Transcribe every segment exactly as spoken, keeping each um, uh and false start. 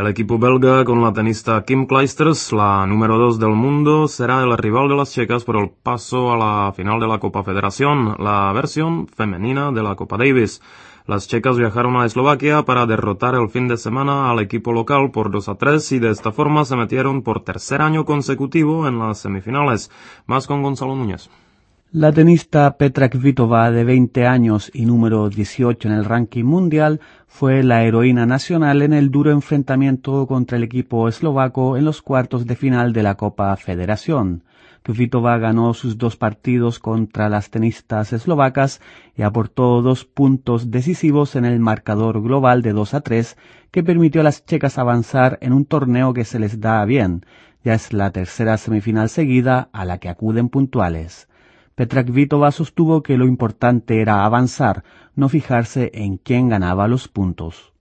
El equipo belga con la tenista Kim Clijsters, la número dos del mundo, será el rival de las checas por el paso a la final de la Copa Federación, la versión femenina de la Copa Davis. Las checas viajaron a Eslovaquia para derrotar el fin de semana al equipo local por dos a tres y de esta forma se metieron por tercer año consecutivo en las semifinales. Más con Gonzalo Núñez. La tenista Petra Kvitova, de veinte años y número dieciocho en el ranking mundial, fue la heroína nacional en el duro enfrentamiento contra el equipo eslovaco en los cuartos de final de la Copa Federación. Kvitova ganó sus dos partidos contra las tenistas eslovacas y aportó dos puntos decisivos en el marcador global de dos a tres que permitió a las checas avanzar en un torneo que se les da bien. Ya es la tercera semifinal seguida a la que acuden puntuales. Petra Kvitova sostuvo que lo importante era avanzar, no fijarse en quién ganaba los puntos.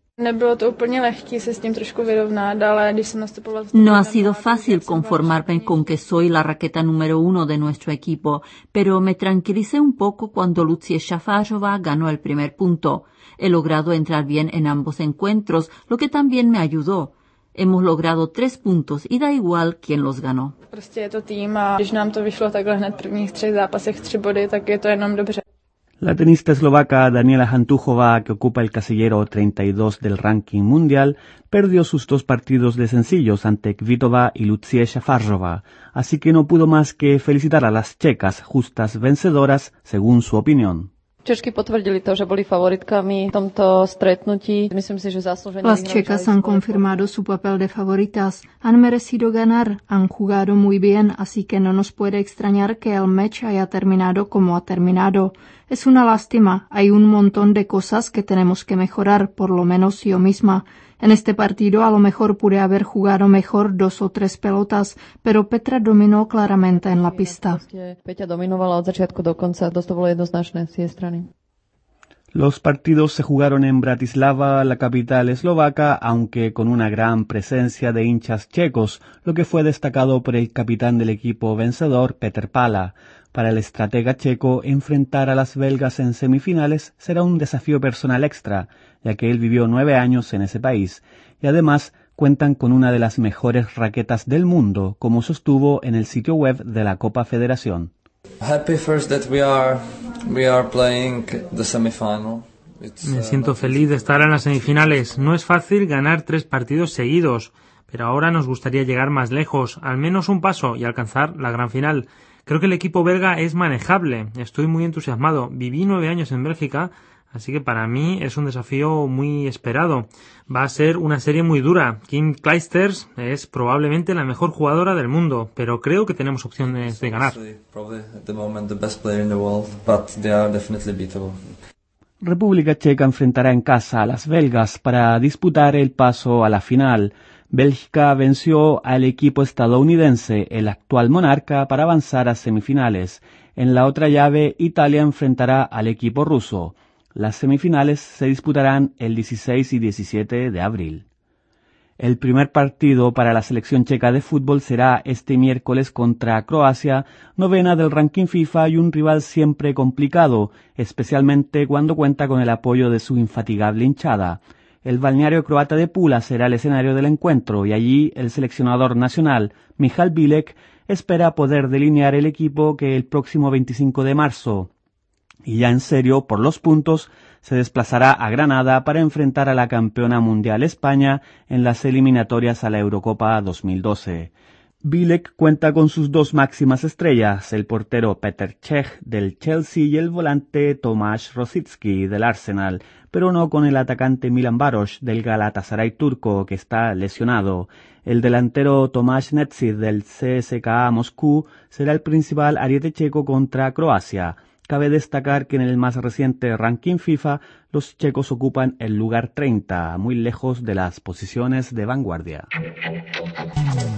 No ha sido fácil conformarme con que soy la raqueta número uno de nuestro equipo, pero me tranquilicé un poco cuando Lucia Šafářová ganó el primer punto. He logrado entrar bien en ambos encuentros, lo que también me ayudó. Hemos logrado tres puntos y da igual quién los ganó. La tenista eslovaca Daniela Hantuchová, que ocupa el casillero treinta y dos del ranking mundial, perdió sus dos partidos de sencillos ante Kvitova y Lucia Šafářová, así que no pudo más que felicitar a las checas, justas vencedoras, según su opinión. Las checas han confirmado su papel de favoritas, han merecido ganar, han jugado muy bien, así que no nos puede extrañar que el match haya terminado como ha terminado. Es una lástima, hay un montón de cosas que tenemos que mejorar, por lo menos yo misma. En este partido a lo mejor pude haber jugado mejor dos o tres pelotas, pero Petra dominó claramente en la pista. Los partidos se jugaron en Bratislava, la capital eslovaca, aunque con una gran presencia de hinchas checos, lo que fue destacado por el capitán del equipo vencedor, Petr Pála. Para el estratega checo, enfrentar a las belgas en semifinales será un desafío personal extra, ya que él vivió nueve años en ese país, y además cuentan con una de las mejores raquetas del mundo, como sostuvo en el sitio web de la Copa Federación. Me siento feliz de estar en las semifinales. No es fácil ganar tres partidos seguidos, pero ahora nos gustaría llegar más lejos, al menos un paso, y alcanzar la gran final. Creo que el equipo belga es manejable. Estoy muy entusiasmado. Viví nueve años en Bélgica, así que para mí es un desafío muy esperado. Va a ser una serie muy dura. Kim Clijsters es probablemente la mejor jugadora del mundo, pero creo que tenemos opciones de ganar. República Checa enfrentará en casa a las belgas para disputar el paso a la final. Bélgica venció al equipo estadounidense, el actual monarca, para avanzar a semifinales. En la otra llave, Italia enfrentará al equipo ruso. Las semifinales se disputarán el dieciséis y diecisiete de abril. El primer partido para la selección checa de fútbol será este miércoles contra Croacia, novena del ranking FIFA y un rival siempre complicado, especialmente cuando cuenta con el apoyo de su infatigable hinchada. El balneario croata de Pula será el escenario del encuentro y allí el seleccionador nacional, Michal Bilek, espera poder delinear el equipo que el próximo veinticinco de marzo, y ya en serio por los puntos, se desplazará a Granada para enfrentar a la campeona mundial España en las eliminatorias a la Eurocopa dos mil doce. Bilek cuenta con sus dos máximas estrellas, el portero Petr Cech del Chelsea y el volante Tomáš Rosický del Arsenal, pero no con el atacante Milan Baroš del Galatasaray turco, que está lesionado. El delantero Tomáš Netzic del C S K A Moscú será el principal ariete checo contra Croacia. Cabe destacar que en el más reciente ranking FIFA los checos ocupan el lugar treinta, muy lejos de las posiciones de vanguardia.